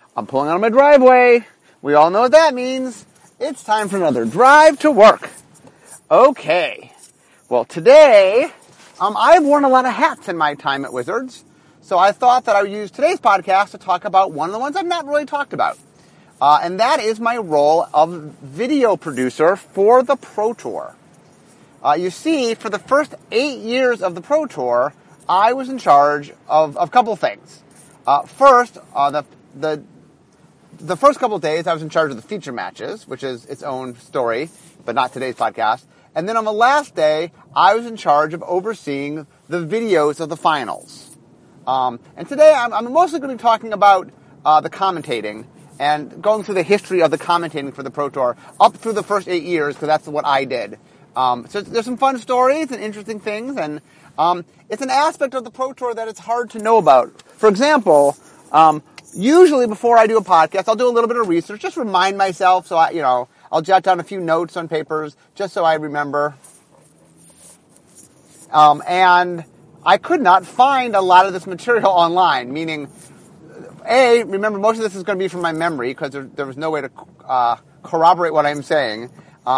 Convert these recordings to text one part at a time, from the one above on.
I'm pulling out of my driveway. We all know what that means. It's time for another drive to work. Okay. Well, today, I've worn a lot of hats in my time at Wizards, so I thought that I would use today's podcast to talk about one of the ones I've not really talked about, and that is my role of video producer for the Pro Tour. You see, for the first 8 years of the Pro Tour, I was in charge of a couple things. First, the first couple of days, I was in charge of the feature matches, which is its own story, but not today's podcast. And then on the last day, I was in charge of overseeing the videos of the finals. And today, I'm mostly going to be talking about the commentating and going through the history of the commentating for the Pro Tour up through the first 8 years, because that's what I did. So there's some fun stories and interesting things, and it's an aspect of the Pro Tour that it's hard to know about. For example, usually before I do a podcast, I'll do a little bit of research, just remind myself, so I'll jot down a few notes on papers, just so I remember. And I could not find a lot of this material online, meaning, remember, most of this is going to be from my memory, because there was no way to corroborate what I'm saying.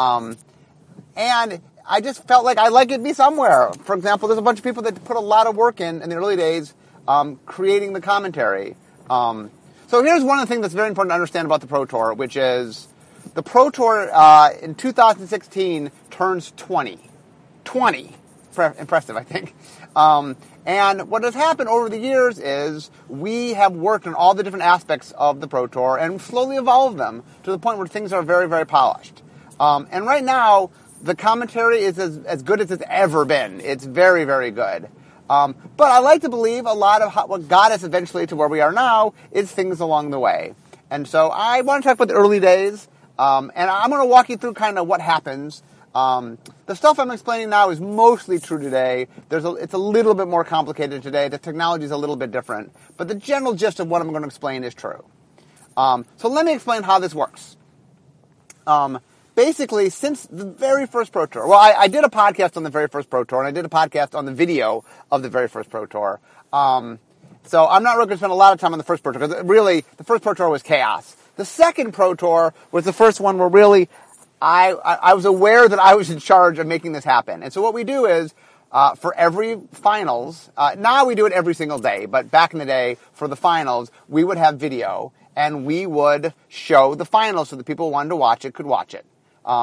And I just felt like I'd like it to be somewhere. For example, there's a bunch of people that put a lot of work in the early days, creating the commentary. So here's one of the things that's very important to understand about the Pro Tour, which is the Pro Tour in 2016 turns 20. 20. Impressive, I think. And what has happened over the years is we have worked on all the different aspects of the Pro Tour and slowly evolved them to the point where things are very, very polished. And right now, the commentary is as good as it's ever been. It's very, very good. But I like to believe a lot of what got us eventually to where we are now is things along the way. And so I want to talk about the early days, and I'm going to walk you through kind of what happens. The stuff I'm explaining now is mostly true today. It's a little bit more complicated today. The technology is a little bit different. But the general gist of what I'm going to explain is true. So let me explain how this works. Basically, since the very first Pro Tour, I did a podcast on the very first Pro Tour, and I did a podcast on the video of the very first Pro Tour. So I'm not really going to spend a lot of time on the first Pro Tour, because really, the first Pro Tour was chaos. The second Pro Tour was the first one where really I was aware that I was in charge of making this happen. And so what we do is, for every finals, now we do it every single day, but back in the day, for the finals, we would have video, and we would show the finals so the people who wanted to watch it could watch it.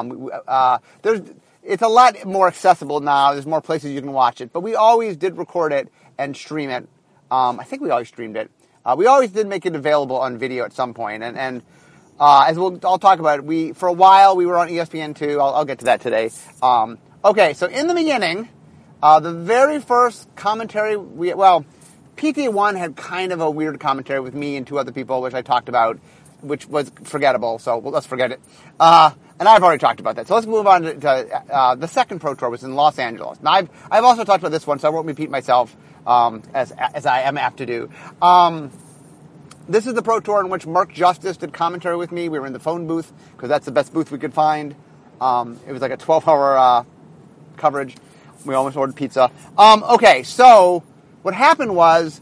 It's a lot more accessible now. There's more places you can watch it, but we always did record it and stream it. I think we always streamed it. We always did make it available on video at some point, and as I'll talk about it, for a while we were on ESPN2. I'll get to that today. Okay, so in the beginning, the very first commentary, PTA 1 had kind of a weird commentary with me and two other people, which I talked about, which was forgettable, so let's forget it. And I've already talked about that. So let's move on to the second Pro Tour was in Los Angeles. Now, I've also talked about this one, so I won't repeat myself as I am apt to do. This is the Pro Tour in which Mark Justice did commentary with me. We were in the phone booth, because that's the best booth we could find. It was like a 12-hour coverage. We almost ordered pizza. Okay, so what happened was,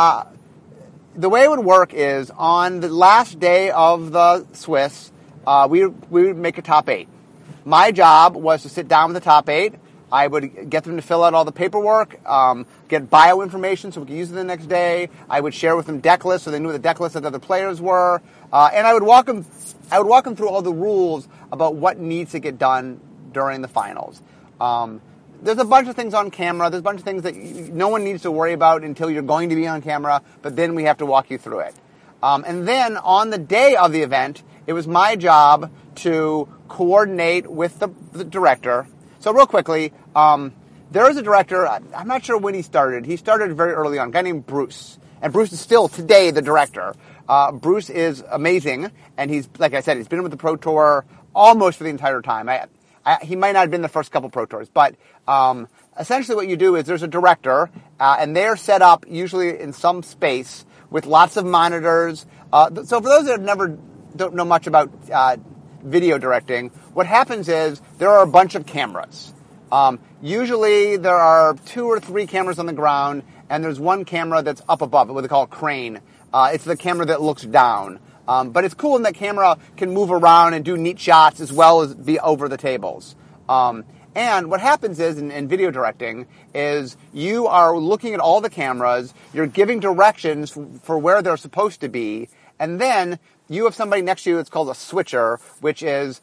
the way it would work is, on the last day of the Swiss, we would make a top 8. My job was to sit down with the top 8. I would get them to fill out all the paperwork, get bio information so we could use it the next day. I would share with them deck lists so they knew what the deck lists of the other players were. And I would walk them through all the rules about what needs to get done during the finals. There's a bunch of things on camera. There's a bunch of things that no one needs to worry about until you're going to be on camera, but then we have to walk you through it. And then on the day of the event, it was my job to coordinate with the director. So real quickly, there is a director. I'm not sure when he started. He started very early on, a guy named Bruce. And Bruce is still today the director. Bruce is amazing, and he's, like I said, he's been with the Pro Tour almost for the entire time. He might not have been the first couple Pro Tours, but essentially what you do is there's a director, and they're set up usually in some space with lots of monitors. So for those that don't know much about video directing, what happens is there are a bunch of cameras. Usually there are 2 or 3 cameras on the ground, and there's one camera that's up above, what they call a crane. It's the camera that looks down. But it's cool in that camera can move around and do neat shots as well as be over the tables. And what happens is, in video directing, is you are looking at all the cameras, you're giving directions for where they're supposed to be, and then you have somebody next to you that's called a switcher, which is,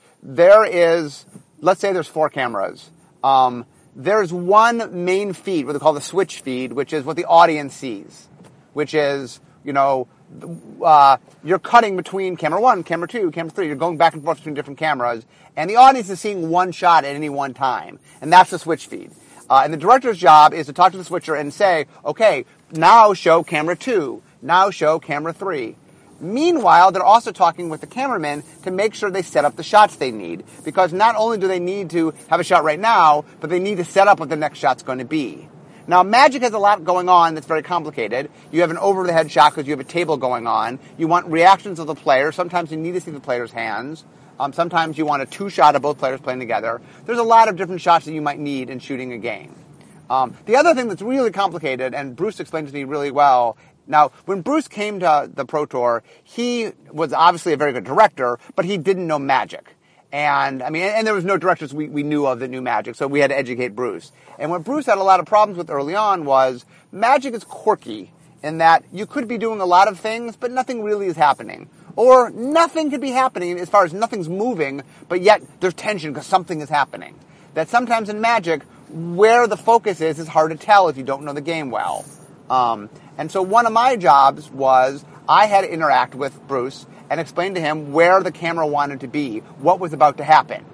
let's say there's 4 cameras. There's one main feed, what they call the switch feed, which is what the audience sees, which is, you're cutting between camera 1, camera 2, camera 3. You're going back and forth between different cameras, and the audience is seeing one shot at any one time, and that's the switch feed. And the director's job is to talk to the switcher and say, okay, now show camera 2, now show camera 3. Meanwhile, they're also talking with the cameramen to make sure they set up the shots they need, because not only do they need to have a shot right now, but they need to set up what the next shot's going to be. Now, Magic has a lot going on that's very complicated. You have an over-the-head shot because you have a table going on. You want reactions of the player. Sometimes you need to see the player's hands. Sometimes you want a 2-shot of both players playing together. There's a lot of different shots that you might need in shooting a game. The other thing that's really complicated, and Bruce explained to me really well. Now, when Bruce came to the Pro Tour, he was obviously a very good director, but he didn't know Magic. And there was no directors we knew of that knew Magic, so we had to educate Bruce. And what Bruce had a lot of problems with early on was Magic is quirky in that you could be doing a lot of things, but nothing really is happening. Or nothing could be happening as far as nothing's moving, but yet there's tension because something is happening. That sometimes in Magic, where the focus is hard to tell if you don't know the game well. And so one of my jobs was I had to interact with Bruce and explain to him where the camera wanted to be, what was about to happen.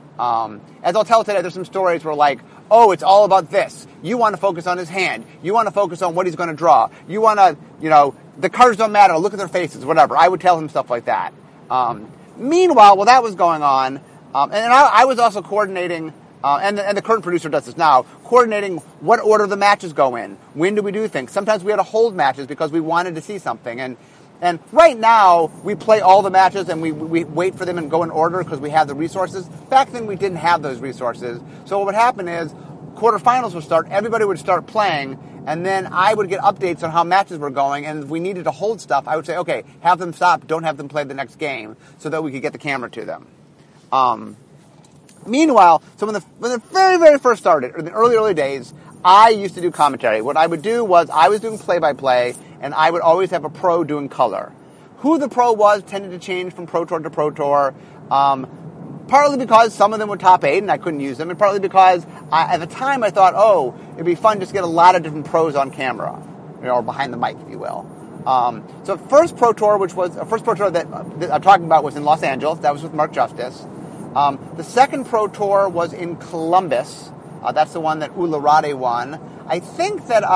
As I'll tell today, there's some stories where it's all about this. You want to focus on his hand. You want to focus on what he's going to draw. You want to, the cards don't matter. Look at their faces, whatever. I would tell him stuff like that. Meanwhile, while that was going on, and I was also coordinating, and the current producer does this now, coordinating what order the matches go in. When do we do things? Sometimes we had to hold matches because we wanted to see something. And right now, we play all the matches and we wait for them and go in order because we have the resources. Back then, we didn't have those resources. So what would happen is quarterfinals would start, everybody would start playing, and then I would get updates on how matches were going, and if we needed to hold stuff, I would say, okay, have them stop, don't have them play the next game, so that we could get the camera to them. Meanwhile, so when the very, very first started, or in the early days, I used to do commentary. What I would do was I was doing play-by-play, and I would always have a pro doing color. Who the pro was tended to change from Pro Tour to Pro Tour, partly because some of them were top 8 and I couldn't use them, and partly because at the time I thought, it'd be fun just to get a lot of different pros on camera, or behind the mic, if you will. So first Pro Tour that I'm talking about was in Los Angeles. That was with Mark Justice. The second Pro Tour was in Columbus. That's the one that Ularade won. I think that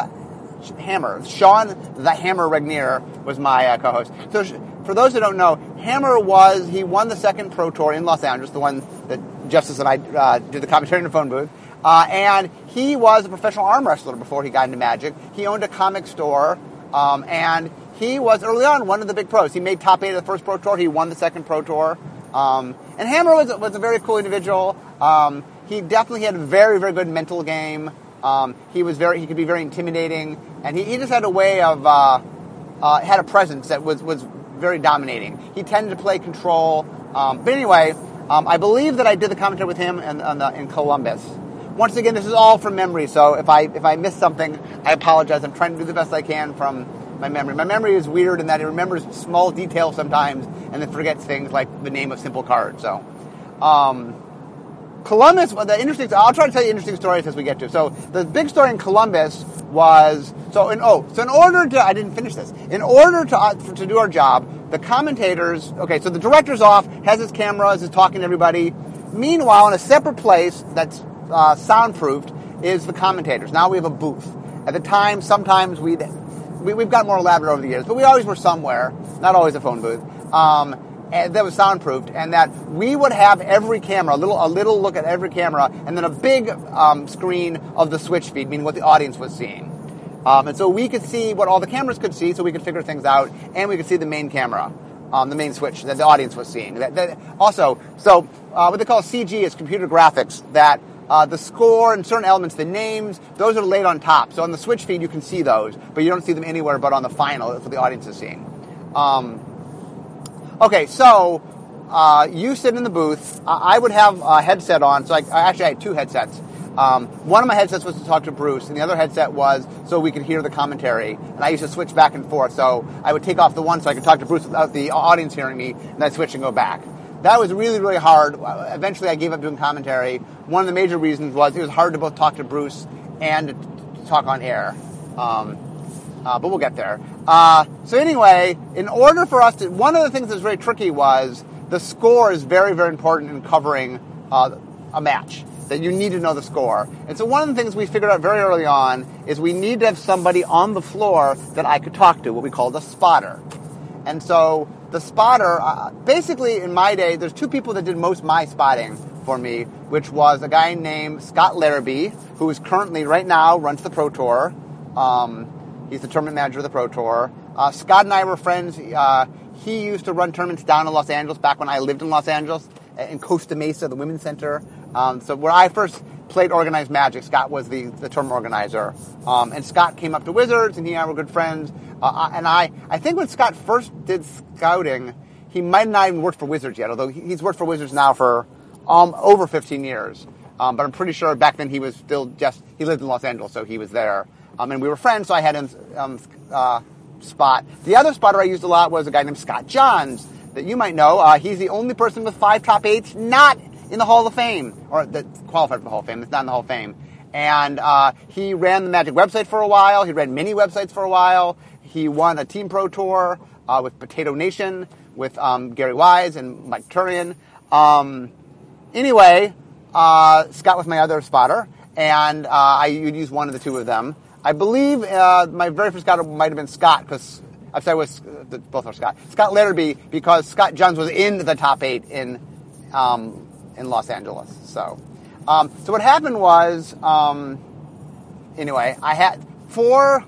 Sean the Hammer Regnier was my co-host. So for those who don't know, Hammer he won the second Pro Tour in Los Angeles, the one that Justice and I did the commentary in the phone booth. And he was a professional arm wrestler before he got into Magic. He owned a comic store, and he was early on one of the big pros. He made top 8 of the first Pro Tour. He won the second Pro Tour. And Hammer was a very cool individual. He definitely had a very, very good mental game. He could be very intimidating, and he just had a way of had a presence that was very dominating. He tended to play control. But anyway, I believe that I did the commentary with him in Columbus. Once again, this is all from memory, so if I miss something, I apologize. I'm trying to do the best I can from my memory. My memory is weird in that it remembers small details sometimes and then forgets things like the name of simple cards. So, Columbus, I'll try to tell you interesting stories as we get to. So the big story in Columbus was, in order to, I didn't finish this, in order to do our job, the commentators, so the director's off, has his cameras, is talking to everybody. Meanwhile, in a separate place that's soundproofed is the commentators. Now we have a booth. At the time, sometimes we've got more elaborate over the years, but we always were somewhere, not always a phone booth. And that was soundproofed, and that we would have every camera, a little look at every camera, and then a big screen of the switch feed, meaning what the audience was seeing. And so we could see what all the cameras could see, so we could figure things out, and we could see the main camera, the main switch that the audience was seeing. What they call CG is computer graphics, that The score and certain elements, the names, those are laid on top. So on the Switch feed, you can see those, but you don't see them anywhere but on the final. That's what the audience is seeing. Okay, so you sit in the booth. I would have a headset on. So I actually had two headsets. One of my headsets was to talk to Bruce, and the other headset was so we could hear the commentary. And I used to switch back and forth. So I would take off the one so I could talk to Bruce without the audience hearing me, and I'd switch and go back. That was really, really hard. Eventually, I gave up doing commentary. One of the major reasons was it was hard to both talk to Bruce and to talk on air. But we'll get there. So anyway, in order for us to... One of the things that's very tricky was the score is very, very important in covering a match, that you need to know the score. And so one of the things we figured out very early on is we need to have somebody on the floor that I could talk to, what we call the spotter. And so the spotter, basically in my day, there's two people that did most my spotting for me, which was a guy named Scott Larrabee, who is currently, right now, runs the Pro Tour. He's the tournament manager of the Pro Tour. Scott and I were friends. He used to run tournaments down in Los Angeles back when I lived in Los Angeles, in Costa Mesa, the Women's Center. So when I first played organized Magic, Scott was the tournament organizer. And Scott came up to Wizards, and he and I were good friends. And I think when Scott first did scouting, he might not even worked for Wizards yet, although he's worked for Wizards now for over 15 years. But I'm pretty sure back then he was still he lived in Los Angeles, so he was there. And we were friends, so I had him spot. The other spotter I used a lot was a guy named Scott Johns, that you might know. He's the only person with 5 top 8s not in the Hall of Fame, or that qualified for the Hall of Fame, that's not in the Hall of Fame. And he ran the Magic website for a while. He ran many websites for a while. He won a Team Pro Tour with Potato Nation, with Gary Wise and Mike Turian. Anyway, Scott was my other spotter, and I would use one of the two of them. I believe my very first spotter might have been Scott, because I'm sorry, both are Scott. Scott Larrabee, because Scott Johns was in the top 8 in Los Angeles. So what happened was, anyway, I had for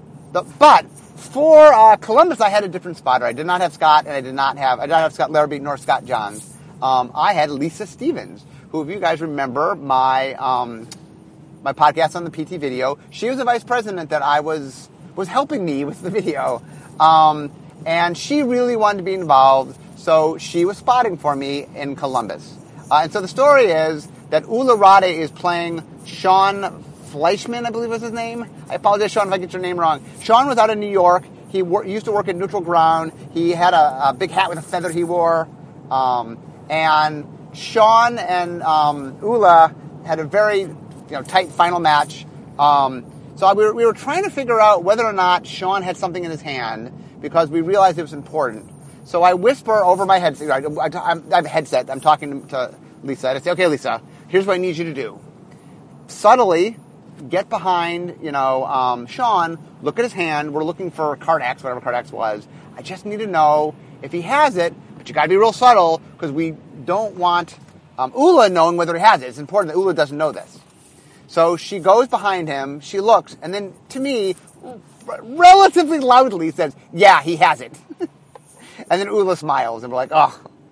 Columbus, I had a different spotter. I did not have Scott, and I did not have Scott Larrabee nor Scott Johns. I had Lisa Stevens, who, if you guys remember my podcast on the PT video, she was the vice president that I was helping me with the video. And she really wanted to be involved, so she was spotting for me in Columbus. And so the story is that Ula Rade is playing Sean Fleischman, I believe was his name. I apologize, Sean, if I get your name wrong. Sean was out in New York. He used to work at Neutral Ground. He had a big hat with a feather he wore. And Sean and Ula had a very tight final match. So we were trying to figure out whether or not Sean had something in his hand, because we realized it was important. So I whisper over my headset. I have a headset. I'm talking to Lisa. I say, okay, Lisa, here's what I need you to do. Subtly get behind, Sean, look at his hand. We're looking for card X, whatever card X was. I just need to know if he has it, but you got to be real subtle, because we don't want Ula knowing whether he has it. It's important that Ula doesn't know this. So she goes behind him, she looks, and then to me, relatively loudly says, yeah, he has it. And then Ula smiles, and we're like,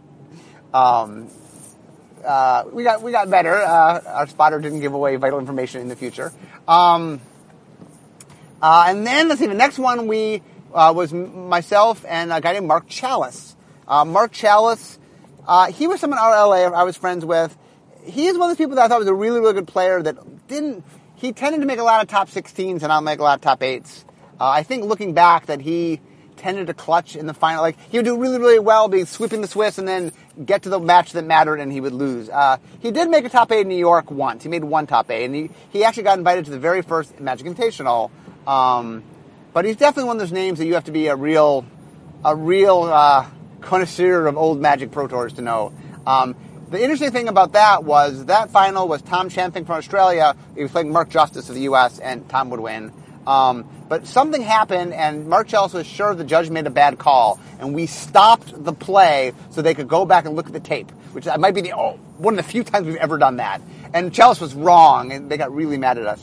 we got better. Our spotter didn't give away vital information in the future. And then, let's see, the next one was myself and a guy named Mark Chalice. Mark Chalice, he was someone out of LA I was friends with. He is one of those people that I thought was a really, really good player he tended to make a lot of top 16s and not make a lot of top 8s. I think looking back that he tended to clutch in the final. Like, he would do really, really well, be sweeping the Swiss, and then get to the match that mattered, and he would lose. He did make a top 8 in New York once. He made one top 8, and he actually got invited to the very first Magic Invitational. But he's definitely one of those names that you have to be a real connoisseur of old Magic Pro Tours to know. The interesting thing about that final was Tom Champing from Australia. He was playing Mark Justice of the U.S., and Tom would win. But something happened, and Mark Chalice was sure the judge made a bad call, and we stopped the play so they could go back and look at the tape, which might be one of the few times we've ever done that. And Chalice was wrong, and they got really mad at us.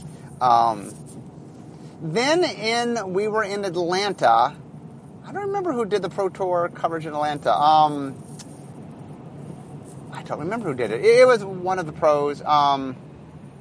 Then we were in Atlanta. I don't remember who did the Pro Tour coverage in Atlanta. I don't remember who did it. It was one of the pros.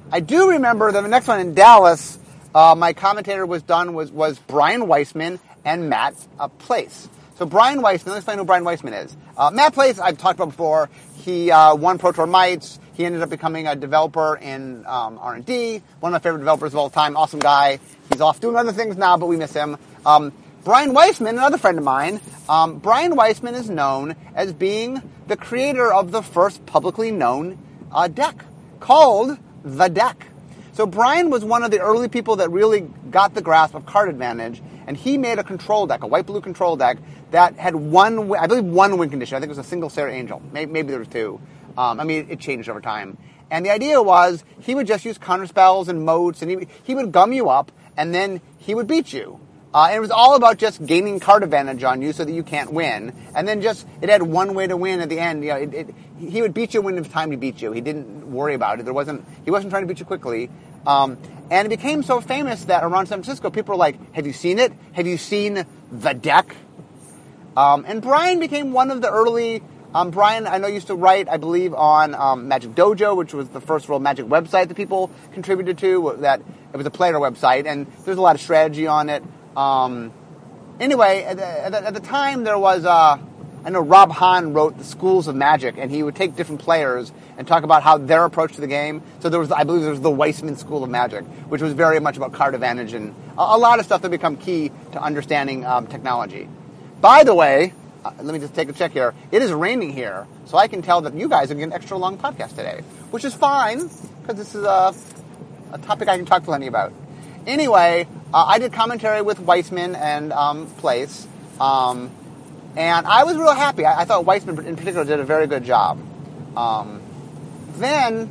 I do remember that the next one in Dallas, my commentator was Brian Weissman and Matt Place. So Brian Weissman, let's find who Brian Weissman is. Matt Place, I've talked about before. He won Pro Tour Mites. He ended up becoming a developer in R&D. One of my favorite developers of all time. Awesome guy. He's off doing other things now, but we miss him. Brian Weissman, another friend of mine. Brian Weissman is known as being the creator of the first publicly known deck called The Deck. So Brian was one of the early people that really got the grasp of card advantage, and he made a control deck, a white-blue control deck, that had one win condition. I think it was a single Sarah Angel. Maybe there was two. It changed over time. And the idea was he would just use counterspells and moats, and he would gum you up, and then he would beat you. And it was all about just gaining card advantage on you so that you can't win. And then it had one way to win at the end. He would beat you when it was time to beat you. He didn't worry about it. He wasn't trying to beat you quickly. And it became so famous that around San Francisco, people were like, have you seen it? Have you seen The Deck? And Brian became one of the early... Brian, I know, used to write, I believe, on Magic Dojo, which was the first real Magic website that people contributed to. That it was a player website, and there's a lot of strategy on it. Anyway, at the time, there was... I know Rob Hahn wrote The Schools of Magic, and he would take different players and talk about how their approach to the game. So I believe there was the Weissman School of Magic, which was very much about card advantage and a lot of stuff that become key to understanding technology. By the way, let me just take a check here. It is raining here, so I can tell that you guys are getting an extra long podcast today, which is fine, because this is a topic I can talk plenty about. Anyway, I did commentary with Weissman and Place, and I was real happy. I thought Weissman in particular did a very good job. Then,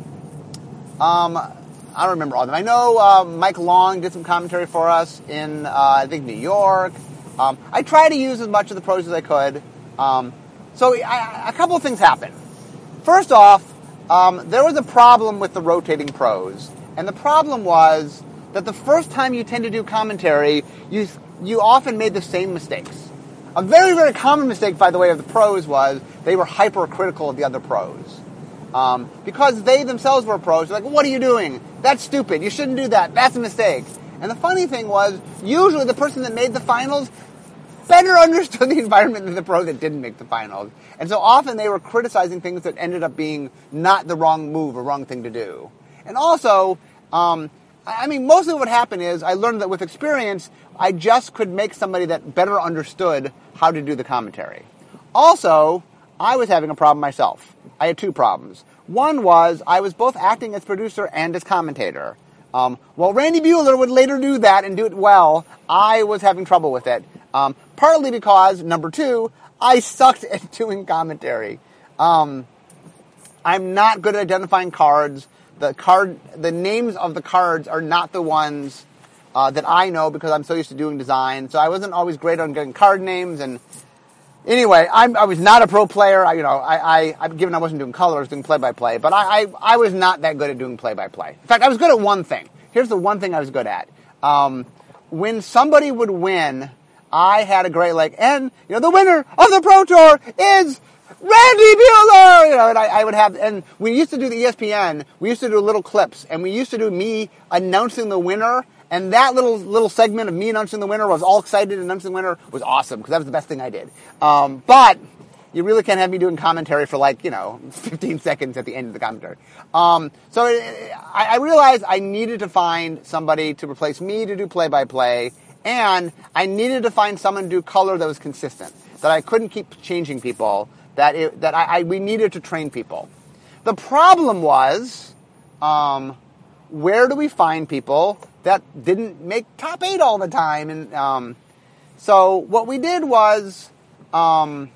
I don't remember all of them. I know Mike Long did some commentary for us in, I think, New York. I tried to use as much of the pros as I could. So a couple of things happened. First off, there was a problem with the rotating pros. And the problem was that the first time you tend to do commentary, you often made the same mistakes. A very, very common mistake, by the way, of the pros was they were hypercritical of the other pros. Because they themselves were pros. They're like, what are you doing? That's stupid. You shouldn't do that. That's a mistake. And the funny thing was, usually the person that made the finals better understood the environment than the pro that didn't make the finals. And so often they were criticizing things that ended up being not the wrong move or wrong thing to do. And also, mostly what happened is I learned that with experience, I just could make somebody that better understood how to do the commentary. Also, I was having a problem myself. I had two problems. One was I was both acting as producer and as commentator. While Randy Buehler would later do that and do it well, I was having trouble with it. Partly because, number two, I sucked at doing commentary. I'm not good at identifying cards. The names of the cards are not the ones that I know because I'm so used to doing design. So I wasn't always great on getting card names. And anyway, I was not a pro player. Given I wasn't doing color, I was doing play-by-play. But I was not that good at doing play-by-play. In fact, I was good at one thing. Here's the one thing I was good at. When somebody would win, I had a great and the winner of the Pro Tour is Randy Buehler! And I would have, and we used to do the ESPN, we used to do little clips, and we used to do me announcing the winner, and that little segment of me announcing the winner was all excited announcing the winner was awesome, because that was the best thing I did. But you really can't have me doing commentary for 15 seconds at the end of the commentary. So I realized I needed to find somebody to replace me to do play-by-play, and I needed to find someone to do color that was consistent, that I couldn't keep changing people, we needed to train people. The problem was, where do we find people that didn't make top 8 all the time? And so what we did was, what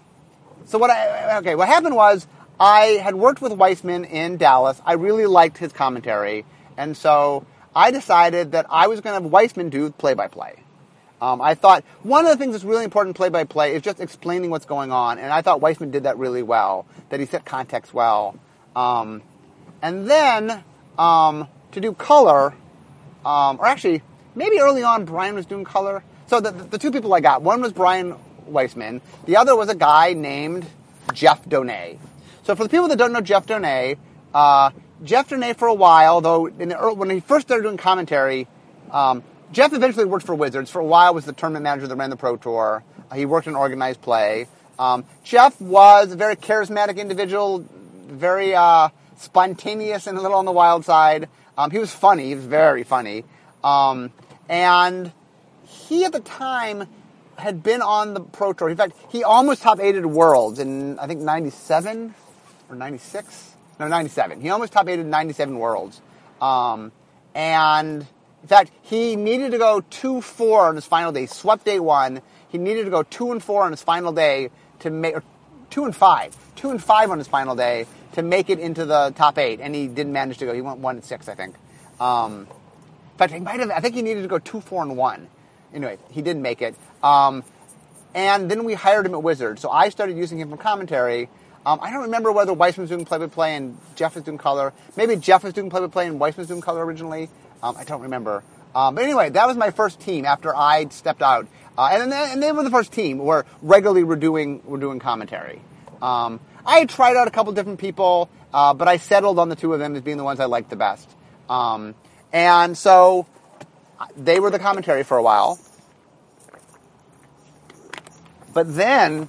happened was I had worked with Weissman in Dallas. I really liked his commentary, and so I decided that I was going to have Weissman do play-by-play. I thought one of the things that's really important in play-by-play is just explaining what's going on, and I thought Weissman did that really well, that he set context well. And then, to do color, or actually, maybe early on Brian was doing color. So the two people I got, one was Brian Weissman, the other was a guy named Jeff Donay. So for the people that don't know Jeff Donay, Jeff Donnay for a while, though, when he first started doing commentary, Jeff eventually worked for Wizards. For a while was the tournament manager that ran the Pro Tour. He worked in organized play. Jeff was a very charismatic individual, very spontaneous and a little on the wild side. He was funny. He was very funny. And he, at the time, had been on the Pro Tour. In fact, he almost top 8'd Worlds in, I think, 97 or 96? No, 97. He almost top 8'd 97 Worlds. And, in fact, he needed to go 2-4 on his final day. He swept day 1. He needed to go 2-4 on his final day to make, or 2-5. 2-5 on his final day to make it into the top 8. And he didn't manage to go. He went 1-6, I think. In fact, I think he needed to go 2-4-1. Anyway, he didn't make it. And then we hired him at Wizards. So I started using him for commentary. I don't remember whether Weissman was doing play-by-play and Jeff was doing color. Maybe Jeff was doing play-by-play and Weissman was doing color originally. I don't remember. But anyway, that was my first team after I stepped out. And they were the first team where regularly we're doing commentary. I had tried out a couple different people, but I settled on the two of them as being the ones I liked the best. And so they were the commentary for a while. But then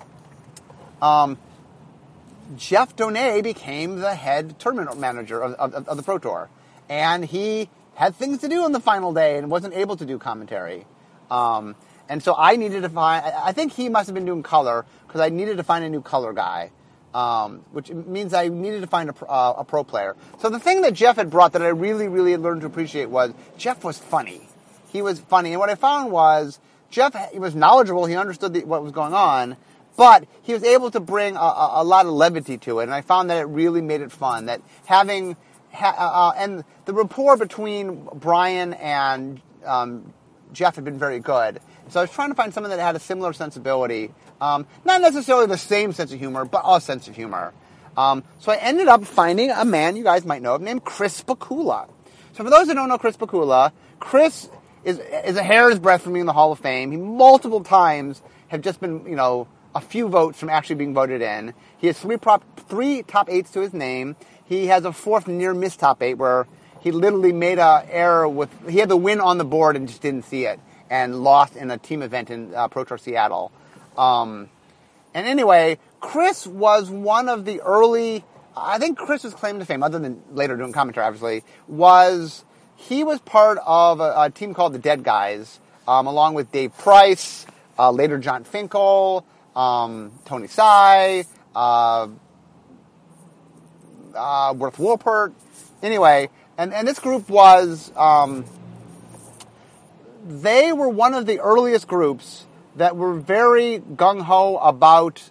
Jeff Donnay became the head tournament manager of the Pro Tour. And he had things to do on the final day and wasn't able to do commentary. And so I needed to find, I think he must have been doing color, because I needed to find a new color guy, which means I needed to find a pro player. So the thing that Jeff had brought that I really, really learned to appreciate was Jeff was funny. He was funny. And what I found was Jeff, he was knowledgeable. He understood what was going on. But he was able to bring a lot of levity to it. And I found that it really made it fun. That having, and the rapport between Brian and Jeff had been very good. So I was trying to find someone that had a similar sensibility. Not necessarily the same sense of humor, but a sense of humor. So I ended up finding a man you guys might know of named Chris Pikula. So for those who don't know Chris Pikula, Chris is a hair's breadth from being in the Hall of Fame. He multiple times have just been, a few votes from actually being voted in. He has three top 8s to his name. He has a fourth near miss top 8 where he literally made an error he had the win on the board and just didn't see it and lost in a team event in Pro Tour Seattle. And anyway, Chris was one of the early, I think Chris's claim to fame, other than later doing commentary obviously, he was part of a team called the Dead Guys, along with Dave Price, later John Finkel, Tony Tsai, Worth Wolpert. Anyway, and this group was, they were one of the earliest groups that were very gung-ho about,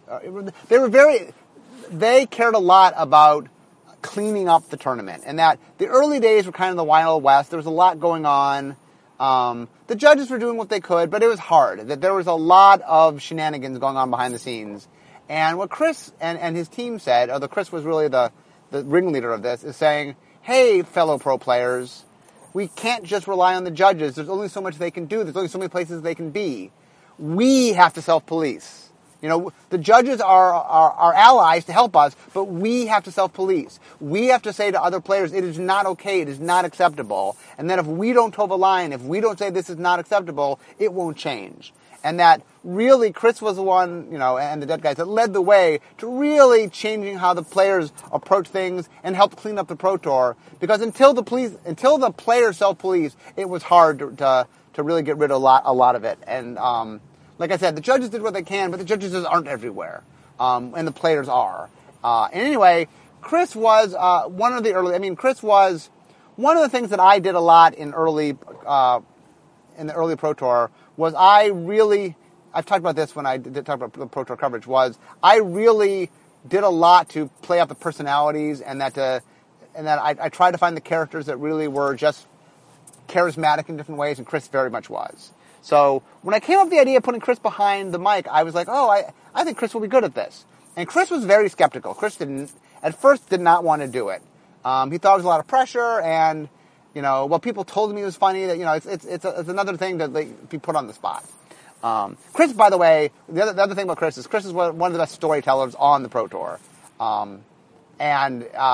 they cared a lot about cleaning up the tournament. And that the early days were kind of the Wild West. There was a lot going on. The judges were doing what they could, but it was hard. That there was a lot of shenanigans going on behind the scenes. And what Chris and his team said, although Chris was really the ringleader of this, is saying, hey, fellow pro players, we can't just rely on the judges. There's only so much they can do. There's only so many places they can be. We have to self-police. The judges are our allies to help us, but we have to self-police. We have to say to other players, it is not okay, it is not acceptable. And then if we don't toe the line, if we don't say this is not acceptable, it won't change. And that really Chris was the one, and the Dead Guys that led the way to really changing how the players approach things and help clean up the Pro Tour. Because until the players self-police, it was hard to really get rid of a lot of it. And like I said, the judges did what they can, but the judges just aren't everywhere, and the players are. And anyway, Chris was Chris was one of the things that I did a lot in the early Pro Tour was I've talked about this when I did talk about the Pro Tour coverage, was I really did a lot to play up the personalities and that I tried to find the characters that really were just charismatic in different ways, and Chris very much was. So when I came up with the idea of putting Chris behind the mic, I was like, I think Chris will be good at this. And Chris was very skeptical. Chris at first did not want to do it. He thought it was a lot of pressure, and people told him he was funny. That it's another thing that be put on the spot. Chris, by the way, the other thing about Chris is one of the best storytellers on the Pro Tour. And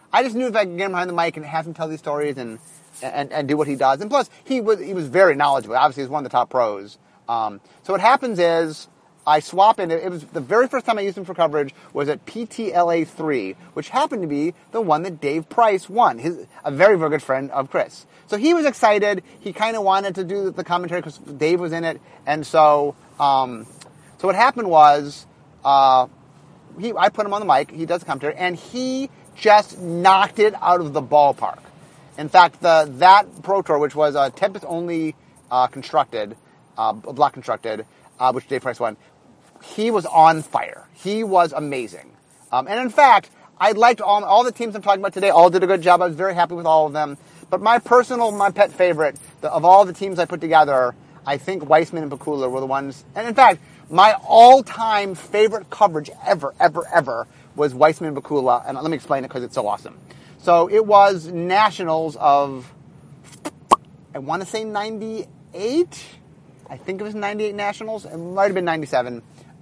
I just knew if I could get him behind the mic and have him tell these stories and do what he does. And plus, he was very knowledgeable. Obviously, he's one of the top pros. So what happens is I swap in. It was the very first time I used him for coverage was at PTLA 3, which happened to be the one that Dave Price won. A very, very good friend of Chris. So he was excited. He kind of wanted to do the commentary because Dave was in it. And so what happened was I put him on the mic. He does the commentary, and he just knocked it out of the ballpark. In fact, that Pro Tour, which was Tempest only constructed, block constructed, which Dave Price won, he was on fire. He was amazing. And in fact, I liked all the teams I'm talking about today. All did a good job. I was very happy with all of them. But my pet favorite of all the teams I put together, I think Weissman and Bakula were the ones. And in fact, my all-time favorite coverage ever was Weissman and Bakula. And let me explain it because it's so awesome. So it was Nationals of, I want to say 98. I think it was 98 Nationals. It might have been 97.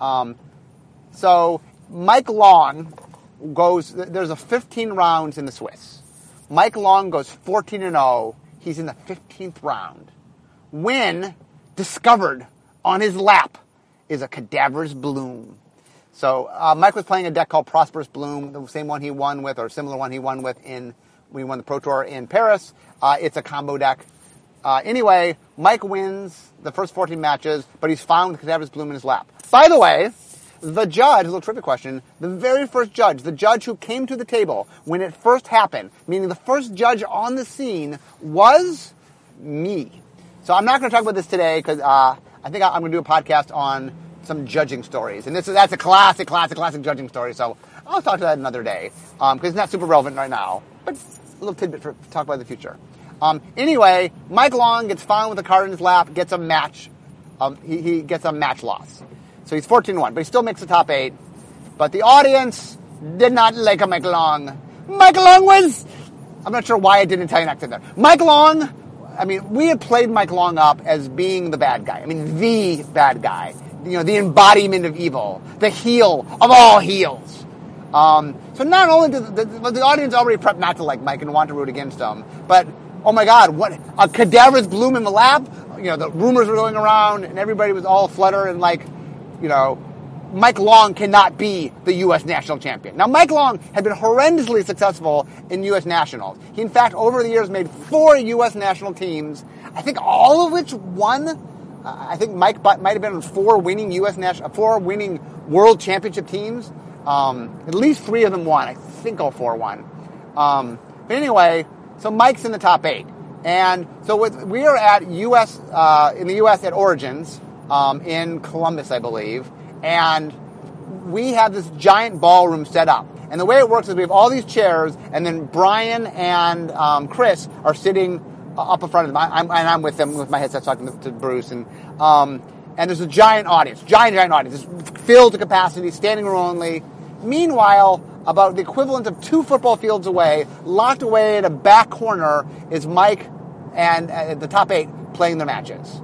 So Mike Long there's a 15 rounds in the Swiss. Mike Long goes 14-0. He's in the 15th round. When discovered on his lap is a Cadaverous Bloom. So Mike was playing a deck called Prosperous Bloom, the same one he won with, or similar one he won with when he won the Pro Tour in Paris. It's a combo deck. Anyway, Mike wins the first 14 matches, but he's found the Cadaverous Bloom in his lap. By the way, the judge, a little trivia question, the very first judge, the judge who came to the table when it first happened, meaning the first judge on the scene, was me. So I'm not going to talk about this today because I think I'm going to do a podcast on some judging stories. And that's a classic judging story. So I'll talk to that another day because it's not super relevant right now. But a little tidbit to talk about in the future. Anyway, Mike Long gets found with a card in his lap, gets a match. He gets a match loss. So he's 14-1, but he still makes the top 8. But the audience did not like a Mike Long. Mike Long was... I'm not sure why I didn't Italian accent there. Mike Long, we had played Mike Long up as being the bad guy. The bad guy. The embodiment of evil. The heel of all heels. So not only did the audience already prepped not to like Mike and want to root against him, but, oh my God, what a Cadaverous Bloom in the lap. The rumors were going around, and everybody was all flutter and Mike Long cannot be the U.S. national champion. Now, Mike Long had been horrendously successful in U.S. nationals. He, in fact, over the years made 4 U.S. national teams, I think all of which won. I think Mike might have been on 4 winning world championship teams. At least 3 of them won. I think all 4 won. But anyway, so Mike's in the top 8. And so we are at in the U.S. at Origins, in Columbus, I believe, and we have this giant ballroom set up. And the way it works is we have all these chairs, and then Brian and Chris are sitting up in front of them. I'm with them with my headset talking to Bruce, and there's a giant audience, giant audience, it's filled to capacity, standing room only. Meanwhile, about the equivalent of 2 football fields away, locked away at a back corner, is Mike and the top 8 playing their matches.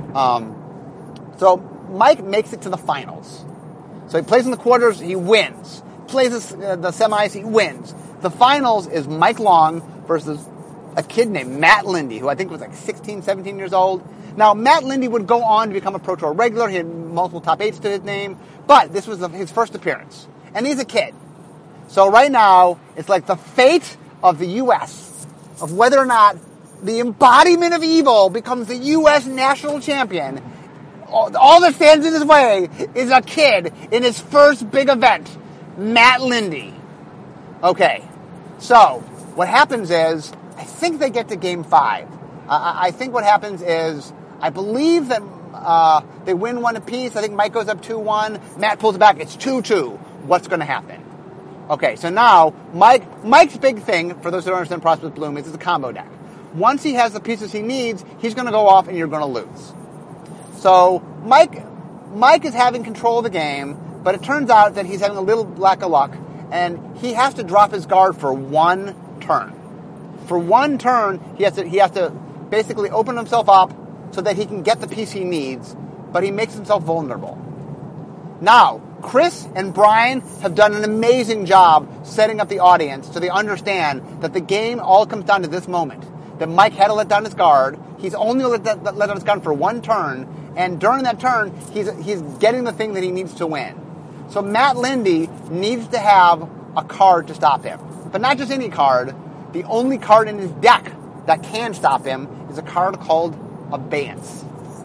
So Mike makes it to the finals. So he plays in the quarters, he wins. Plays the semis, he wins. The finals is Mike Long versus a kid named Matt Lindy, who I think was 16, 17 years old. Now, Matt Lindy would go on to become a Pro Tour regular. He had multiple top 8s to his name. But this was his first appearance. And he's a kid. So right now, it's like the fate of the U.S., of whether or not the embodiment of evil becomes the U.S. national champion. All that stands in his way is a kid in his first big event, Matt Lindy. Okay, so what happens is, I think they get to Game 5. I think what happens is, I believe that they win 1 apiece. I think Mike goes up 2-1. Matt pulls it back. It's 2-2. What's going to happen? Okay, so now, Mike's big thing, for those who don't understand Prosperous Bloom, is it's a combo deck. Once he has the pieces he needs, he's going to go off and you're going to lose. So Mike is having control of the game, but it turns out that he's having a little lack of luck, and he has to drop his guard for 1 turn. For 1 turn, he has to basically open himself up so that he can get the piece he needs, but he makes himself vulnerable. Now, Chris and Brian have done an amazing job setting up the audience so they understand that the game all comes down to this moment. That Mike had to let down his guard. He's only let down his guard for one turn, and during that turn, he's getting the thing that he needs to win. So Matt Lindy needs to have a card to stop him. But not just any card. The only card in his deck that can stop him is a card called Abeyance.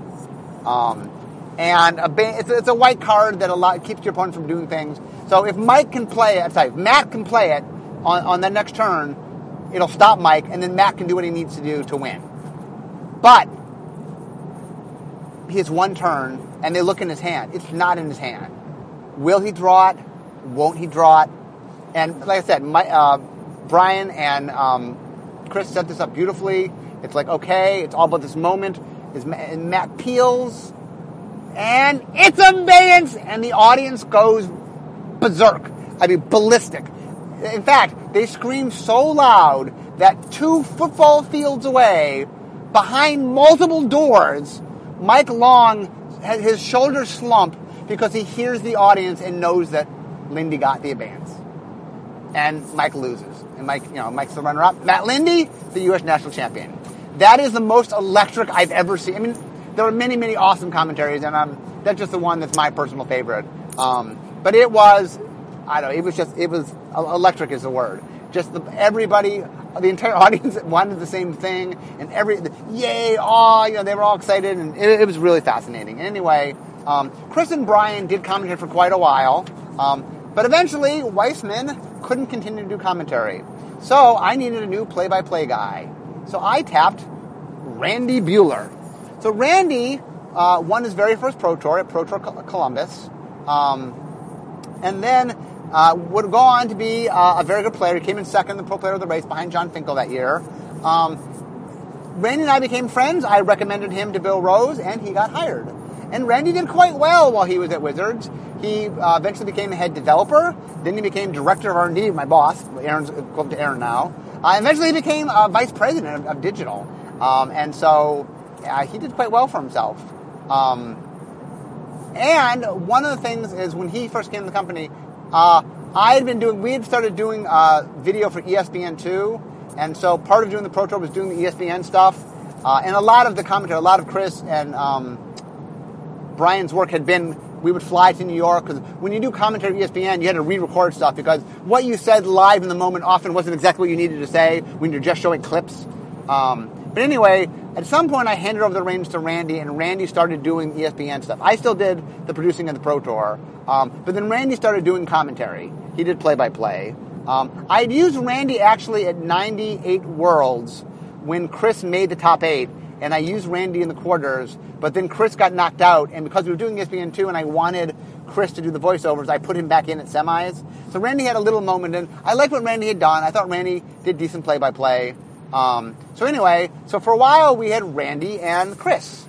And it's a white card that keeps your opponent from doing things. So if Matt can play it on the next turn, it'll stop Mike, and then Matt can do what he needs to do to win. But he has one turn, and they look in his hand. It's not in his hand. Will he draw it? Won't he draw it? And like I said, Brian and Chris set this up beautifully. It's like, okay, it's all about this moment. And Matt peels, and it's Abeyance, and the audience goes berserk. I mean, ballistic. In fact, they scream so loud that 2 football fields away, behind multiple doors, Mike Long has his shoulders slump because he hears the audience and knows that Lindy got the Abeyance. And Mike loses. And Mike's the runner-up. Matt Lindy, the U.S. national champion. That is the most electric I've ever seen. I mean, there are many, many awesome commentaries, and that's just the one that's my personal favorite. But it was, it was electric is the word. Just everybody, the entire audience wanted the same thing, and yay, aw, they were all excited, and it was really fascinating. And anyway, Chris and Brian did commentary for quite a while, but eventually Weissman couldn't continue to do commentary. So I needed a new play-by-play guy. So I tapped Randy Buehler. So Randy won his very first Pro Tour at Pro Tour Columbus, and then would go on to be a very good player. He came in second, the Pro Player of the race, behind John Finkel that year. Randy and I became friends. I recommended him to Bill Rose, and he got hired. And Randy did quite well while he was at Wizards. He eventually became a head developer. Then he became director of R&D, my boss. Aaron's equivalent to Aaron now. Eventually he became vice president of digital. And so he did quite well for himself. And one of the things is when he first came to the company, we had started doing video for ESPN2. And so part of doing the Pro Tour was doing the ESPN stuff. And a lot of the commentary, a lot of Chris and Brian's work had been, we would fly to New York, because when you do commentary at ESPN, you had to re-record stuff, because what you said live in the moment often wasn't exactly what you needed to say when you're just showing clips. But anyway, at some point I handed over the reins to Randy, and Randy started doing ESPN stuff. I still did the producing of the Pro Tour, but then Randy started doing commentary. He did play-by-play. I'd used Randy actually at 98 Worlds when Chris made the top 8, and I used Randy in the quarters, but then Chris got knocked out, and because we were doing ESPN2 and I wanted Chris to do the voiceovers, I put him back in at semis. So Randy had a little moment, and I liked what Randy had done. I thought Randy did decent play-by-play. So anyway, for a while we had Randy and Chris.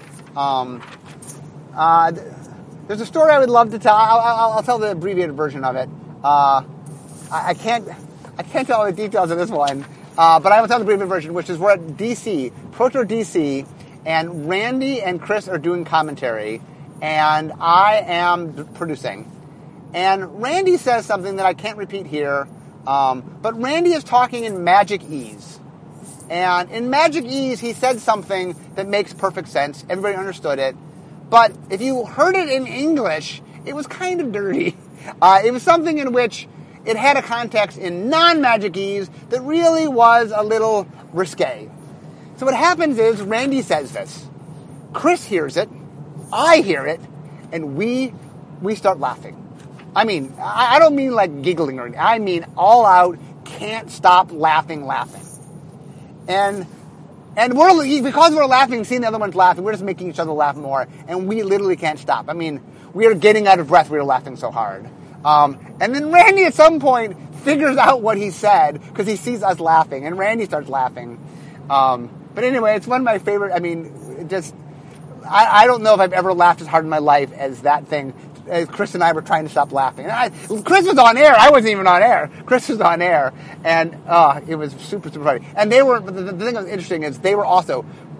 There's a story I would love to tell. I'll tell the abbreviated version of it. I can't tell all the details of this one, but I will tell the abbreviated version, which is we're at DC, Pro Tour DC, and Randy and Chris are doing commentary, and I am producing. And Randy says something that I can't repeat here, but Randy is talking in Magic Ease. And in Magic Ease, he said something that makes perfect sense. Everybody understood it. But if you heard it in English, it was kind of dirty. It was something in which it had a context in non-Magic Ease that really was a little risque. So what happens is Randy says this. Chris hears it. I hear it. And we start laughing. I mean, I don't mean like giggling or anything. I mean all out, can't stop laughing. And because we're laughing, seeing the other ones laughing, we're just making each other laugh more. And we literally can't stop. I mean, we are getting out of breath. We are laughing so hard. And then Randy at some point figures out what he said because he sees us laughing. And Randy starts laughing. But anyway, it's one of my favorite. I mean, I don't know if I've ever laughed as hard in my life as that thing. As Chris and I were trying to stop laughing. Chris was on air. I wasn't even on air. Chris was on air. And it was super, super funny. And the thing that was interesting is they were also,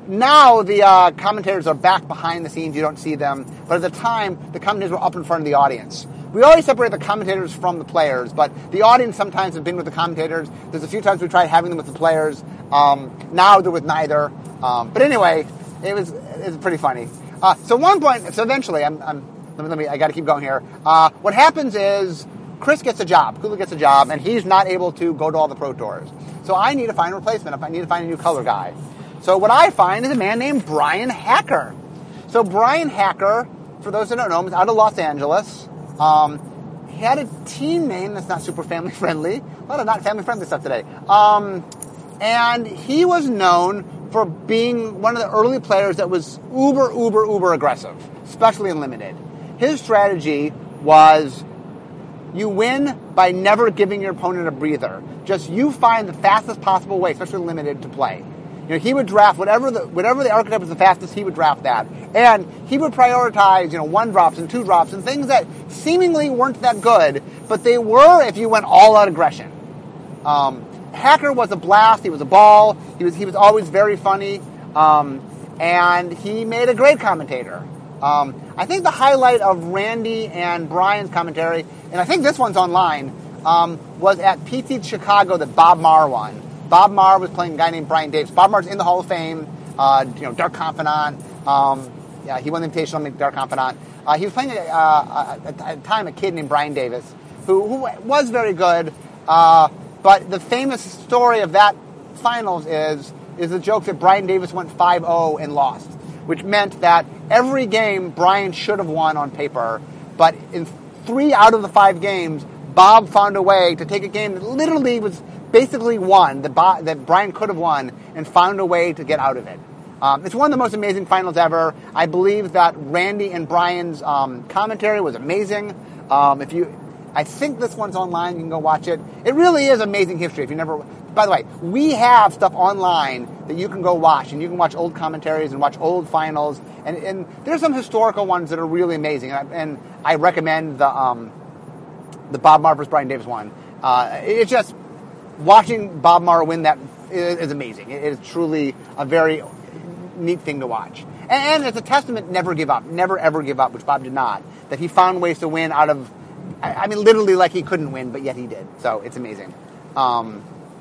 now the commentators are back behind the scenes. You don't see them. But at the time, the commentators were up in front of the audience. We always separate the commentators from the players, but the audience sometimes have been with the commentators. There's a few times we tried having them with the players. Now they're with neither. But anyway, it was pretty funny. So eventually, I got to keep going here. What happens is Chris gets a job, Kula gets a job, and he's not able to go to all the Pro Tours. So I need to find a replacement. I need to find a new color guy. So what I find is a man named Brian Hacker. So Brian Hacker, for those who don't know him, is out of Los Angeles. He had a team name that's not super family friendly. A lot of not family friendly stuff today. And he was known for being one of the early players that was uber aggressive, especially in Limited. His strategy was you win by never giving your opponent a breather. Just you find the fastest possible way, especially in Limited, to play. He would draft whatever the archetype was the fastest, he would draft that. And he would prioritize, 1 drops and 2 drops and things that seemingly weren't that good, but they were if you went all out aggression. Hacker was a blast, he was a ball, he was always very funny, and he made a great commentator. I think the highlight of Randy and Brian's commentary, and I think this one's online, was at PT Chicago that Bob Marr won. Bob Marr was playing a guy named Brian Davis. Bob Marr's in the Hall of Fame, Dark Confidant. He won the Invitational, make Dark Confidant. He was playing at the time a kid named Brian Davis, who was very good. But the famous story of that finals is the joke that Brian Davis went 5-0 and lost, which meant that every game Brian should have won on paper, but in 3 out of the 5 games, Bob found a way to take a game that literally was basically won, that Brian could have won, and found a way to get out of it. It's one of the most amazing finals ever. I believe that Randy and Brian's commentary was amazing. I think this one's online. You can go watch it. It really is amazing history. If you never, by the way, we have stuff online that you can go watch, and you can watch old commentaries and watch old finals, and there's some historical ones that are really amazing. And I recommend the Bob Marr versus Brian Davis one. It's just watching Bob Marr win that is amazing. It is truly a very neat thing to watch. And it's a testament, never give up. Never, ever give up, which Bob did not. That he found ways to win out of, literally like he couldn't win, but yet he did. So it's amazing. So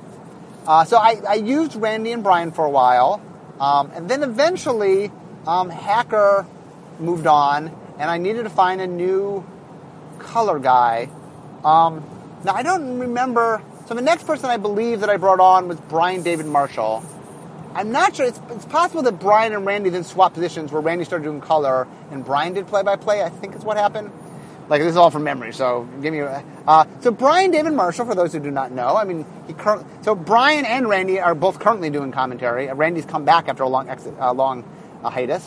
I used Randy and Brian for a while. And then eventually, Hacker moved on, and I needed to find a new color guy. Now, I don't remember. So the next person I believe that I brought on was Brian David Marshall. I'm not sure. It's possible that Brian and Randy then swapped positions, where Randy started doing color and Brian did play-by-play. I think is what happened. Like, this is all from memory, so give me so Brian David Marshall, for those who do not know, so Brian and Randy are both currently doing commentary. Randy's come back after a long hiatus.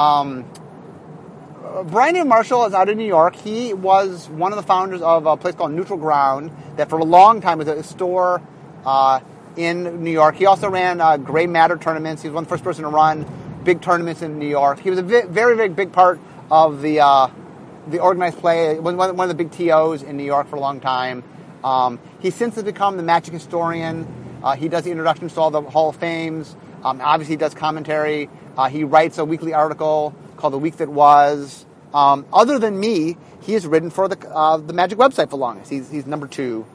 Brian David Marshall is out in New York. He was one of the founders of a place called Neutral Ground that for a long time was a store in New York. He also ran Gray Matter tournaments. He was one of the first person to run big tournaments in New York. He was a very, very big part of the organized play. One of the big TOs in New York for a long time. He since has become the Magic historian. He does the introductions to all the Hall of Fames. Obviously, he does commentary. He writes a weekly article called The Week That Was. Other than me, he has written for the Magic website for longest. He's number 2.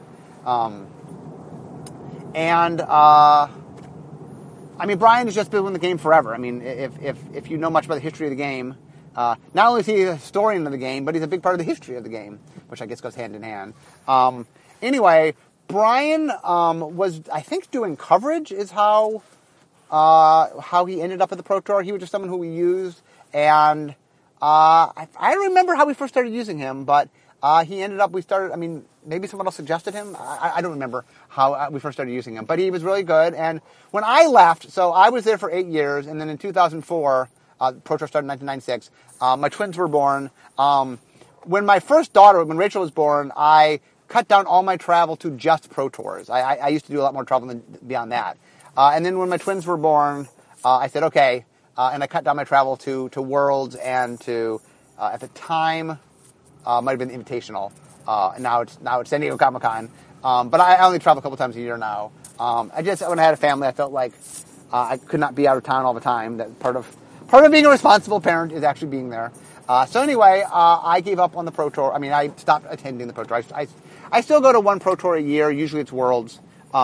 Brian has just been in the game forever. If you know much about the history of the game, not only is he a historian of the game, but he's a big part of the history of the game, which I guess goes hand in hand. Anyway, Brian was, I think, doing coverage is how he ended up at the Pro Tour. He was just someone who we used, and I remember how we first started using him, but he ended up, maybe someone else suggested him. I don't remember how we first started using him, but he was really good. And when I left, so I was there for 8 years, and then in 2004, Pro Tour started in 1996, my twins were born. When my first daughter, when Rachel was born, I cut down all my travel to just Pro Tours. I used to do a lot more travel than beyond that. And then when my twins were born, I said, okay, and I cut down my travel to Worlds and to, at the time, might have been Invitational. Now it's San Diego Comic-Con. But I only travel a couple times a year now. When I had a family, I felt like I could not be out of town all the time. That part of being a responsible parent is actually being there. So anyway, I gave up on the Pro Tour. I mean, I stopped attending the Pro Tour. I still go to one Pro Tour a year. Usually it's Worlds.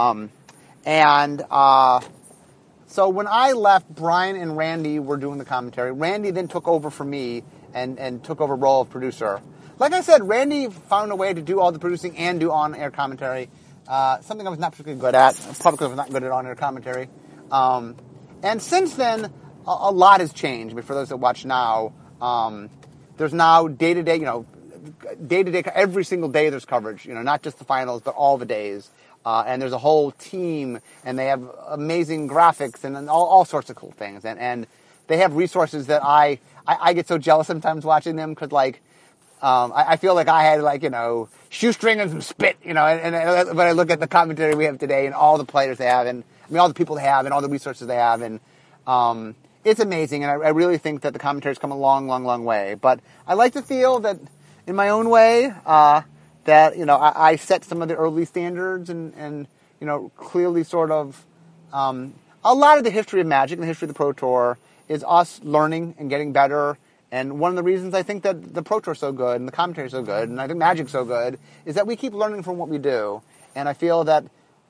So when I left, Brian and Randy were doing the commentary. Randy then took over for me and took over role of producer. Like I said, Randy found a way to do all the producing and do on-air commentary. Something I was not particularly good at. Probably because I was not good at on-air commentary. And since then, a lot has changed. But for those that watch now, there's now day-to-day, every single day there's coverage. Not just the finals, but all the days. And there's a whole team, and they have amazing graphics and all sorts of cool things. And they have resources that I get so jealous sometimes watching them because, I feel like I had, shoestring and some spit, and when I look at the commentary we have today and all the players they have, and all the people they have and all the resources they have, and it's amazing. And I really think that the commentary's come a long, long, long way. But I like to feel that in my own way, that, I set some of the early standards and clearly sort of, a lot of the history of Magic and the history of the Pro Tour is us learning and getting better. And one of the reasons I think that the Pro Tour is so good and the commentary is so good and I think Magic's so good is that we keep learning from what we do. And I feel that,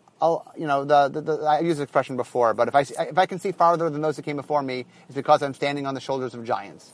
I used the expression before, but if I can see farther than those that came before me, it's because I'm standing on the shoulders of giants.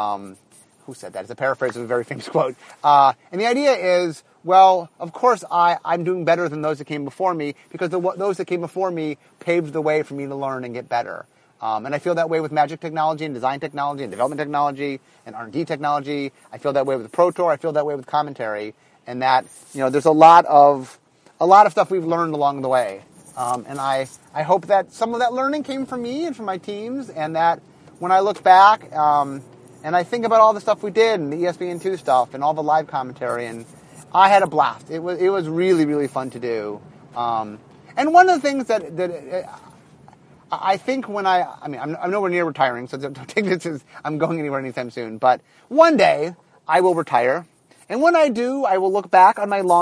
Who said that? It's a paraphrase of a very famous quote. And the idea is, well, of course I'm doing better than those that came before me because those that came before me paved the way for me to learn and get better. And I feel that way with Magic technology and design technology and development technology and R&D technology. I feel that way with the Pro Tour. I feel that way with commentary. And that, there's a lot of stuff we've learned along the way. And I hope that some of that learning came from me and from my teams, and that when I look back, and I think about all the stuff we did and the ESPN2 stuff and all the live commentary, and I had a blast. It was really, really fun to do. And one of the things that I think I'm nowhere near retiring, so don't take this as I'm going anywhere anytime soon. But one day I will retire, and when I do, I will look back on my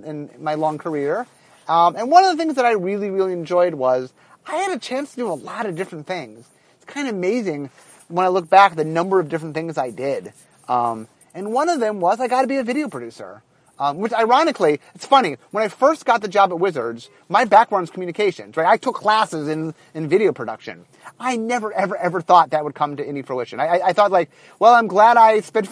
long career. And one of the things that I really, really enjoyed was I had a chance to do a lot of different things. It's kind of amazing when I look back at the number of different things I did. And one of them was I got to be a video producer. Which ironically, it's funny, when I first got the job at Wizards, my background's communications, right? I took classes in video production. I never, ever, ever thought that would come to any fruition. I thought I'm glad I spent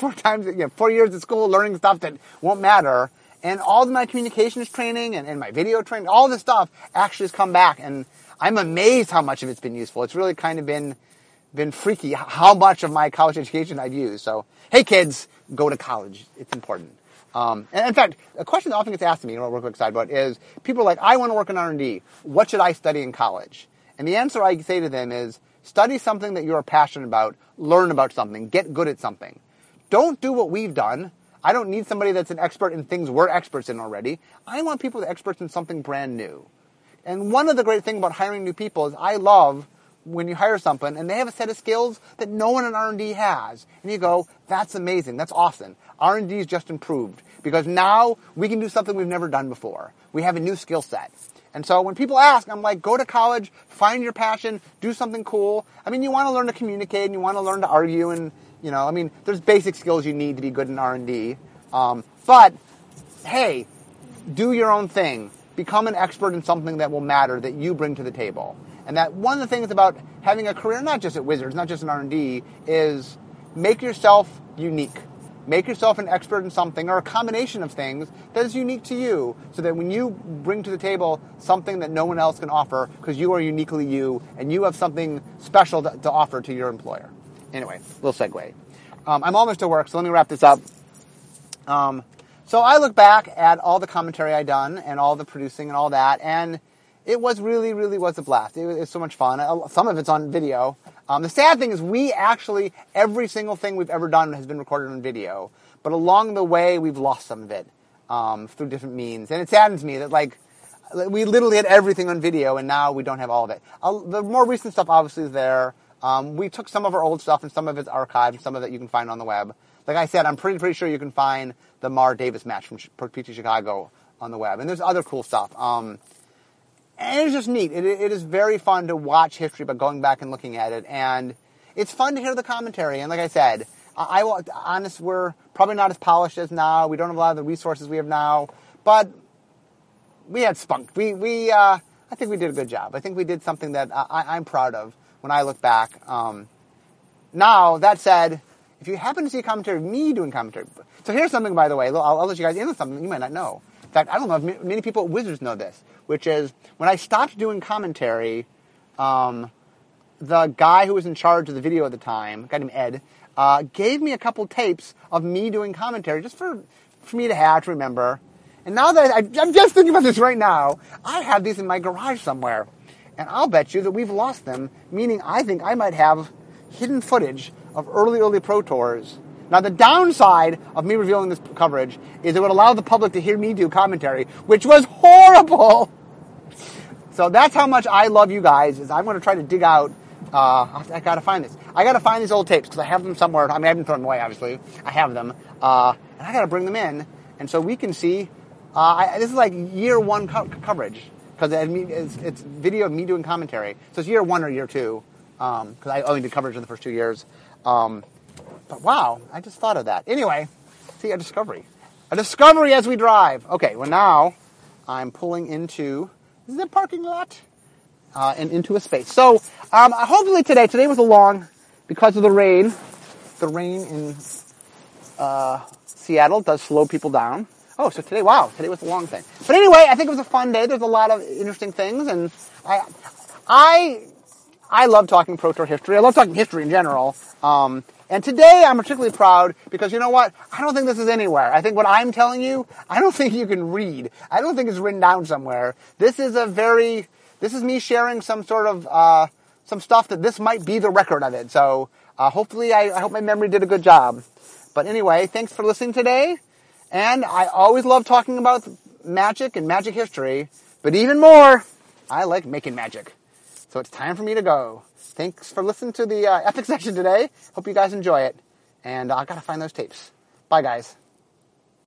4 years at school learning stuff that won't matter. And all of my communications training and my video training, all this stuff actually has come back. And I'm amazed how much of it's been useful. It's really kind of been freaky how much of my college education I've used. So, hey kids, go to college. It's important. And in fact, a question that often gets asked to me, real quick sidebar, is people are like, I want to work in R&D. What should I study in college? And the answer I say to them is, study something that you're passionate about, learn about something, get good at something. Don't do what we've done. I don't need somebody that's an expert in things we're experts in already. I want people that are experts in something brand new. And one of the great things about hiring new people is I love when you hire someone and they have a set of skills that no one in R&D has. And you go, that's amazing. That's awesome. R&D is just improved because now we can do something we've never done before. We have a new skill set. And so when people ask, I'm like, go to college, find your passion, do something cool. I mean, you want to learn to communicate and you want to learn to argue and, there's basic skills you need to be good in R&D. But, hey, do your own thing. Become an expert in something that will matter, that you bring to the table. And that one of the things about having a career, not just at Wizards, not just in R&D, is make yourself unique. Make yourself an expert in something or a combination of things that is unique to you so that when you bring to the table something that no one else can offer because you are uniquely you and you have something special to offer to your employer. Anyway, little segue. I'm almost to work, so let me wrap this up. So I look back at all the commentary I've done and all the producing and all that, and it was really, really was a blast. It was so much fun. Some of it's on video. The sad thing is every single thing we've ever done has been recorded on video. But along the way, we've lost some of it through different means. And it saddens me that, we literally had everything on video, and now we don't have all of it. The more recent stuff, obviously, is there. We took some of our old stuff, and some of it's archived, and some of it you can find on the web. Like I said, I'm pretty sure you can find the Mar Davis match from PT Chicago on the web. And there's other cool stuff. And it's just neat. It is very fun to watch history by going back and looking at it. And it's fun to hear the commentary. And like I said, honest, we're probably not as polished as now. We don't have a lot of the resources we have now. But we had spunk. I think we did a good job. I think we did something that I'm proud of when I look back. Now, that said, if you happen to see a commentary of me doing commentary. So here's something, by the way. I'll let you guys in on something you might not know. In fact, I don't know if many people at Wizards know this, which is when I stopped doing commentary, the guy who was in charge of the video at the time, a guy named Ed, gave me a couple tapes of me doing commentary just for me to have to remember. And now that I'm just thinking about this right now, I have these in my garage somewhere. And I'll bet you that we've lost them, meaning I think I might have hidden footage of early Pro Tours. Now, the downside of me revealing this coverage is it would allow the public to hear me do commentary, which was horrible. So that's how much I love you guys, is I'm going to try to dig out, I got to find this. I got to find these old tapes, because I have them somewhere. I mean, I haven't thrown them away, obviously. I have them. And I got to bring them in, and so we can see, this is like year one coverage, because it's video of me doing commentary. So it's year one or year two, because I only did coverage in the first 2 years. But wow, I just thought of that. Anyway, see, a discovery. A discovery as we drive. Okay, well now I'm pulling into the parking lot and into a space. So hopefully today was a long, because of the rain. The rain in Seattle does slow people down. Oh, so today was a long thing. But anyway, I think it was a fun day. There's a lot of interesting things, and I love talking Pro Tour history. I love talking history in general. And today I'm particularly proud because, you know what? I don't think this is anywhere. I think what I'm telling you, I don't think you can read. I don't think it's written down somewhere. This is me sharing some sort of, some stuff that this might be the record of it. So, hopefully I hope my memory did a good job. But anyway, thanks for listening today. And I always love talking about magic and magic history. But even more, I like making magic. So it's time for me to go. Thanks for listening to the epic session today. Hope you guys enjoy it. And I got to find those tapes. Bye, guys.